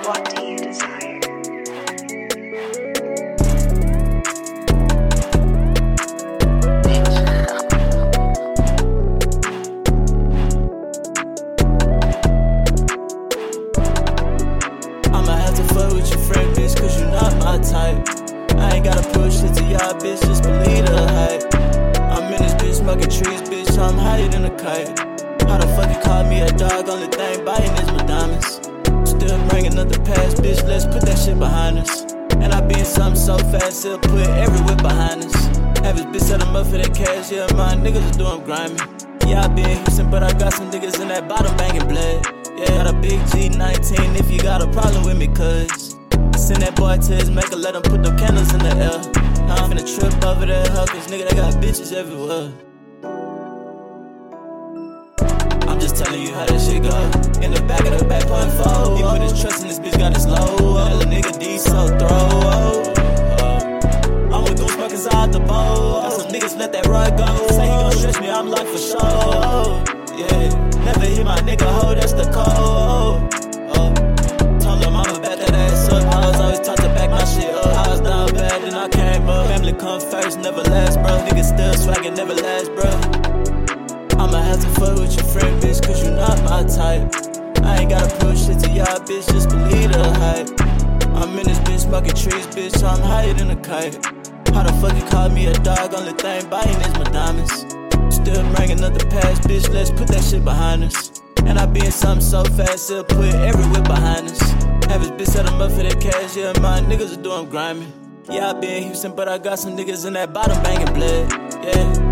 What do you desire? I'ma have to fuck with your friend, bitch, cause you not my type. I ain't gotta push it to y'all, bitch, just believe the hype. I'm in this bitch smoking trees, bitch, I'm higher than a kite. How the fuck you call me a dog, only thing biting is my diamonds. Still bringing up the past, bitch, let's put that shit behind us. And I be in something so fast, he'll put every whip behind us. Have his bitch set him up for that cash, yeah, my niggas is doing grimy. Yeah, I be in Houston, but I got some niggas in that bottom banging blood. Yeah, got a big G19 if you got a problem with me, cuz send that boy to his maker, let him put the candles in the air. I'm finna trip over that hoe, cause nigga, they got bitches everywhere. I'm just telling you how that shit go. In the back of the back point fold, he put his trust in this bitch, got his low. That nigga D so throw. I'm with goose buckets out the bowl. Got some niggas let that rug go. Say he gon' stretch me, I'm like for sure. Yeah, never hit my nigga hoe, that's the code. Told him I'm about that ass up. I was always taught to back my shit up. I was down bad, then I came up. Family come first, never last, bro. Niggas still swaggin', never last, bro. I'ma have to fuck with your friend, bitch, cause you not my type. I ain't gotta push shit to y'all, bitch, just believe the hype. I'm in this bitch smoking trees, bitch, I'm higher than a kite. How the fuck you call me a dog, only thing biting is my diamonds. Still bringing up the past, bitch, let's put that shit behind us. And I be in something so fast, he'll put every whip behind us. Have his bitch set him up for that cash, yeah, my niggas are doing grimy. Yeah, I be in Houston, but I got some niggas in that bottom banging blood, yeah.